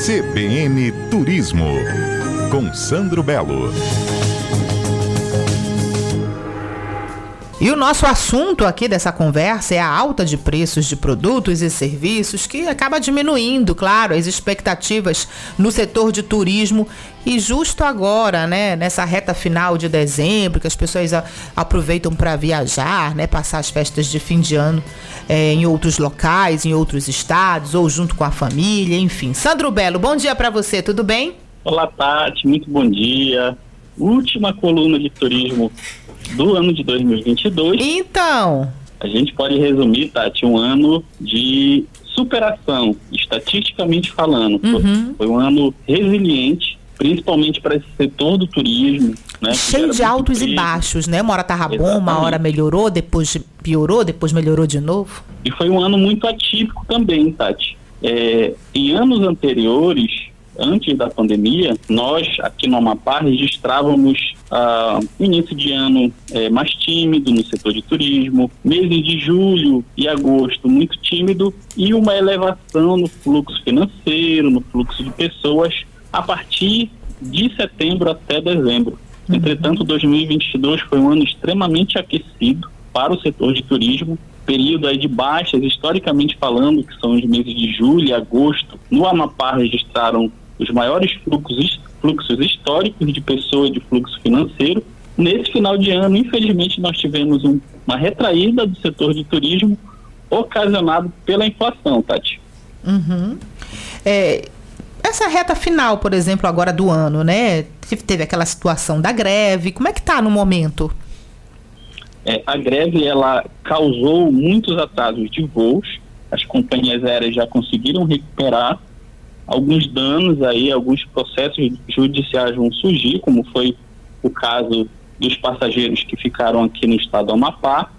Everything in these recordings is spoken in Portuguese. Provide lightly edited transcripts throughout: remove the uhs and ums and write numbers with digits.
CBN Turismo, com Sandro Belo. E o nosso assunto aqui dessa conversa é a alta de preços de produtos e serviços que acaba diminuindo, claro, as expectativas no setor de turismo. E justo agora, né, nessa reta final de dezembro, que as pessoas aproveitam para viajar, né, passar as festas de fim de ano em outros locais, em outros estados, ou junto com a família, enfim. Sandro Belo, bom dia para você, tudo bem? Olá, Tati, muito bom dia. Última coluna de turismo do ano de 2022. Então, a gente pode resumir, Tati, um ano de superação, estatisticamente falando. Foi um ano resiliente, principalmente para esse setor do turismo, né? Cheio de altos e baixos, né? Uma hora tava bom, uma hora melhorou, depois piorou, depois melhorou de novo. E foi um ano muito atípico também, Tati. Em anos anteriores, antes da pandemia, nós aqui no Amapá registrávamos início de ano mais tímido no setor de turismo, meses de julho e agosto muito tímido e uma elevação no fluxo financeiro, no fluxo de pessoas a partir de setembro até dezembro. Entretanto, 2022 foi um ano extremamente aquecido para o setor de turismo, período aí de baixas, historicamente falando, que são os meses de julho e agosto. No Amapá registraram os maiores fluxos históricos de pessoas, de fluxo financeiro. Nesse final de ano, infelizmente, nós tivemos uma retraída do setor de turismo ocasionado pela inflação, Tati. Essa reta final, por exemplo, agora do ano, né? Teve aquela situação da greve. Como é que está no momento? A greve, ela causou muitos atrasos de voos. As companhias aéreas já conseguiram recuperar alguns danos aí, alguns processos judiciais vão surgir, como foi o caso dos passageiros que ficaram aqui no estado do Amapá,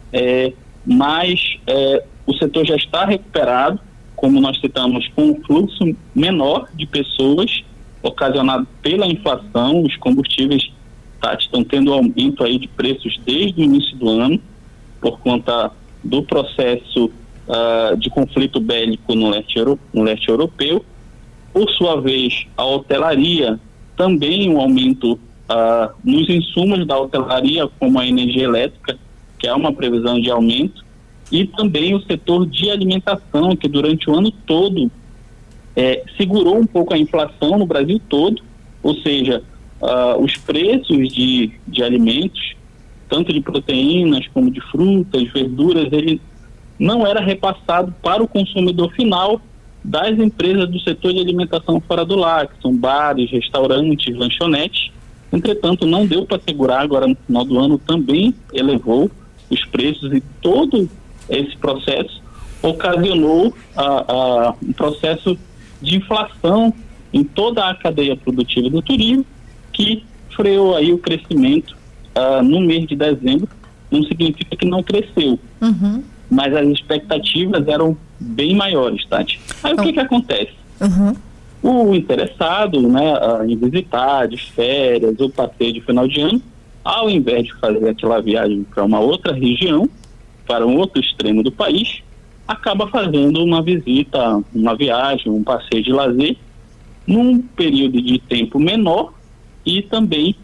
mas o setor já está recuperado, como nós citamos, com um fluxo menor de pessoas ocasionado pela inflação. Os combustíveis, Tati, estão tendo aumento aí de preços desde o início do ano, por conta do processo de conflito bélico no leste europeu. Por sua vez, a hotelaria, também um aumento nos insumos da hotelaria, como a energia elétrica, que é uma previsão de aumento, e também o setor de alimentação, que durante o ano todo segurou um pouco a inflação no Brasil todo, ou seja, os preços de alimentos, tanto de proteínas como de frutas, verduras, ele não era repassado para o consumidor final das empresas do setor de alimentação fora do lar, que são bares, restaurantes, lanchonetes. Entretanto, não deu para segurar. Agora no final do ano também elevou os preços, e todo esse processo ocasionou um processo de inflação em toda a cadeia produtiva do turismo, que freou aí o crescimento no mês de dezembro. Não significa que não cresceu, mas as expectativas eram bem maiores, Tati. Aí o que acontece? O interessado, né, em visitar de férias ou passeio de final de ano, ao invés de fazer aquela viagem para uma outra região, para um outro extremo do país, acaba fazendo uma visita, uma viagem, um passeio de lazer num período de tempo menor e também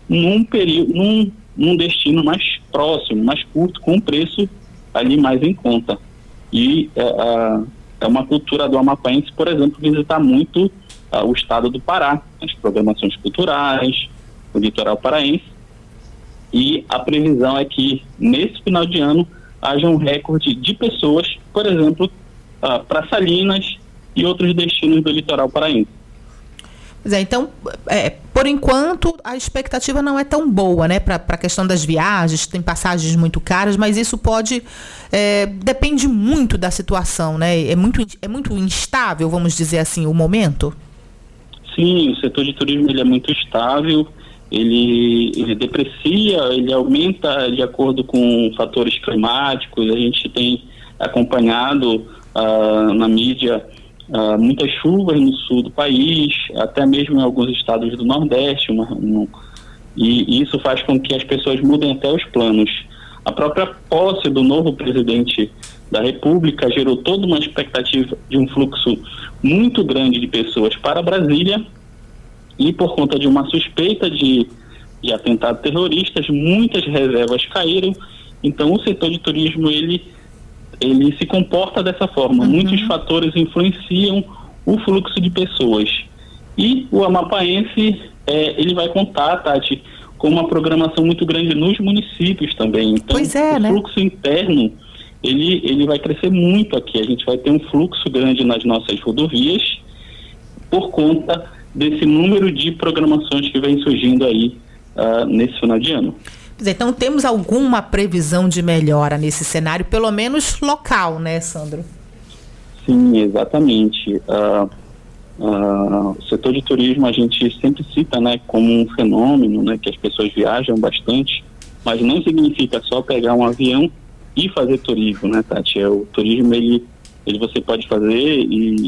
num destino mais próximo, mais curto, com um preço ali mais em conta. E é uma cultura do amapaense, por exemplo, visitar muito o estado do Pará, as programações culturais, o litoral paraense. E a previsão é que nesse final de ano haja um recorde de pessoas, por exemplo, para Salinas e outros destinos do litoral paraense. Então, por enquanto, a expectativa não é tão boa, né? Para a questão das viagens, tem passagens muito caras, mas isso depende muito da situação, né? É muito instável, vamos dizer assim, o momento? Sim, o setor de turismo ele é muito estável, ele deprecia, ele aumenta de acordo com fatores climáticos. A gente tem acompanhado na mídia muitas chuvas no sul do país, até mesmo em alguns estados do Nordeste, e isso faz com que as pessoas mudem até os planos. A própria posse do novo presidente da República, gerou toda uma expectativa de um fluxo muito grande de pessoas para Brasília, e por conta de uma suspeita de atentado terroristas, muitas reservas caíram. Então o setor de turismo ele se comporta dessa forma. Muitos fatores influenciam o fluxo de pessoas. E o amapaense, ele vai contar, Tati, com uma programação muito grande nos municípios também. Então, o fluxo interno, ele vai crescer muito aqui. A gente vai ter um fluxo grande nas nossas rodovias por conta desse número de programações que vem surgindo aí nesse final de ano. Então, temos alguma previsão de melhora nesse cenário, pelo menos local, né, Sandro? Sim, exatamente. O setor de turismo a gente sempre cita, né, como um fenômeno, né, que as pessoas viajam bastante, mas não significa só pegar um avião e fazer turismo, né, Tati? O turismo, ele você pode fazer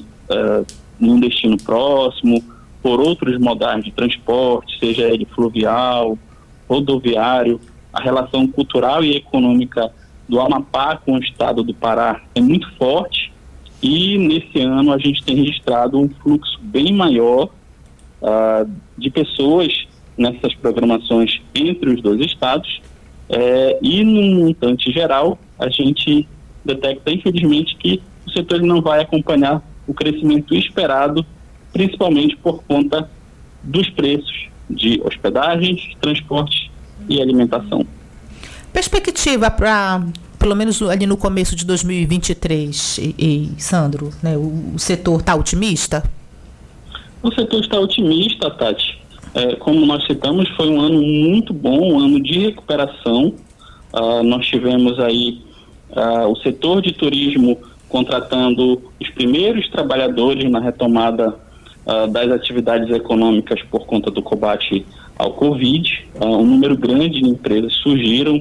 num destino próximo, por outros modais de transporte, seja ele fluvial, rodoviário. A relação cultural e econômica do Amapá com o estado do Pará é muito forte, e nesse ano a gente tem registrado um fluxo bem maior de pessoas nessas programações entre os dois estados, e no montante geral a gente detecta infelizmente que o setor não vai acompanhar o crescimento esperado, principalmente por conta dos preços de hospedagens, transporte e alimentação. Perspectiva para, pelo menos ali no começo de 2023, Sandro, né, o setor está otimista? O setor está otimista, Tati. Como nós citamos, foi um ano muito bom, um ano de recuperação. Nós tivemos aí o setor de turismo contratando os primeiros trabalhadores na retomada das atividades econômicas por conta do combate ao Covid. Um número grande de empresas surgiram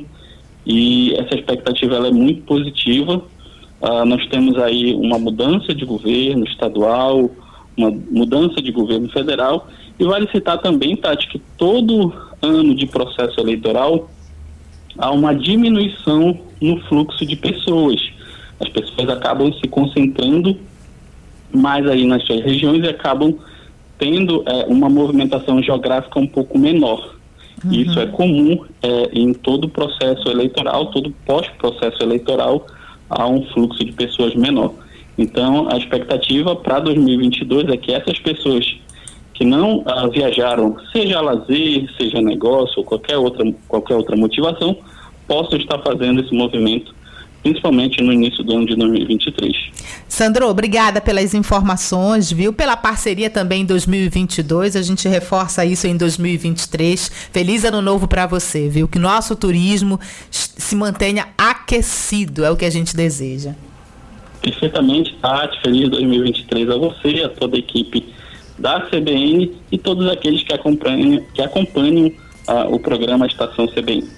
e essa expectativa ela é muito positiva. Nós temos aí uma mudança de governo estadual, uma mudança de governo federal, e vale citar também, Tati, que todo ano de processo eleitoral há uma diminuição no fluxo de pessoas. As pessoas acabam se concentrando mais aí nas suas regiões e acabam tendo uma movimentação geográfica um pouco menor. Isso é comum em todo o processo eleitoral, todo pós-processo eleitoral, há um fluxo de pessoas menor. Então, a expectativa para 2022 é que essas pessoas que não viajaram, seja lazer, seja negócio ou qualquer outra motivação, possam estar fazendo esse movimento, principalmente no início do ano de 2023. Sandro, obrigada pelas informações, viu? Pela parceria também em 2022, a gente reforça isso em 2023. Feliz ano novo para você, viu? Que nosso turismo se mantenha aquecido, é o que a gente deseja. Perfeitamente, Tati. Feliz 2023 a você, a toda a equipe da CBN e todos aqueles que acompanham o programa Estação CBN.